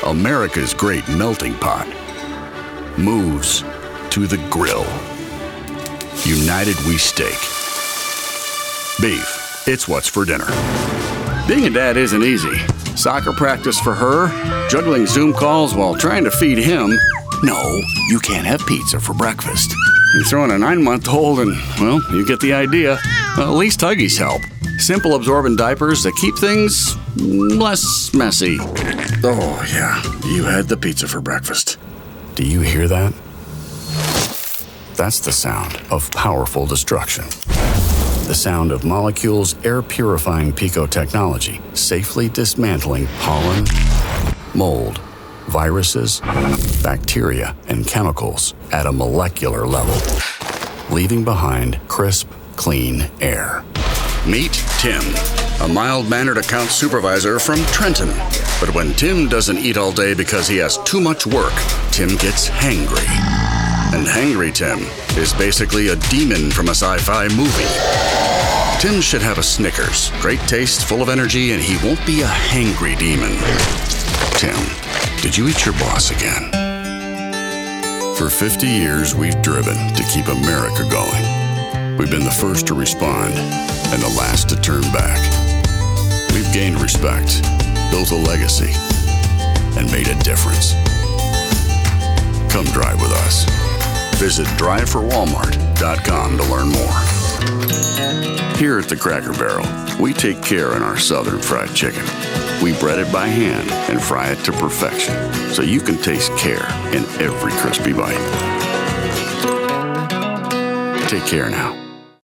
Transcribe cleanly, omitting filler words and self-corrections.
America's great melting pot, moves to the grill. United We Steak. Beef, it's what's for dinner. Being a dad isn't easy. Soccer practice for her, juggling Zoom calls while trying to feed him. No, you can't have pizza for breakfast. You throw in a 9-month-old and, well, you get the idea. Well, at least Huggies help. Simple absorbent diapers that keep things less messy. Oh, yeah, you had the pizza for breakfast. Do you hear that? That's the sound of powerful destruction. The sound of Molecule's air-purifying Pico technology safely dismantling pollen, mold, viruses, bacteria, and chemicals at a molecular level, leaving behind crisp, clean air. Meet Tim, a mild-mannered account supervisor from Trenton. But when Tim doesn't eat all day because he has too much work, Tim gets hangry. And Hangry Tim is basically a demon from a sci-fi movie. Tim should have a Snickers. Great taste, full of energy, and he won't be a hangry demon. Tim, did you eat your boss again? For 50 years, we've driven to keep America going. We've been the first to respond and the last to turn back. We've gained respect, built a legacy, and made a difference. Come drive with us. Visit driveforwalmart.com to learn more. Here at the Cracker Barrel, we take care in our Southern fried chicken. We bread it by hand and fry it to perfection, so you can taste care in every crispy bite. Take care now.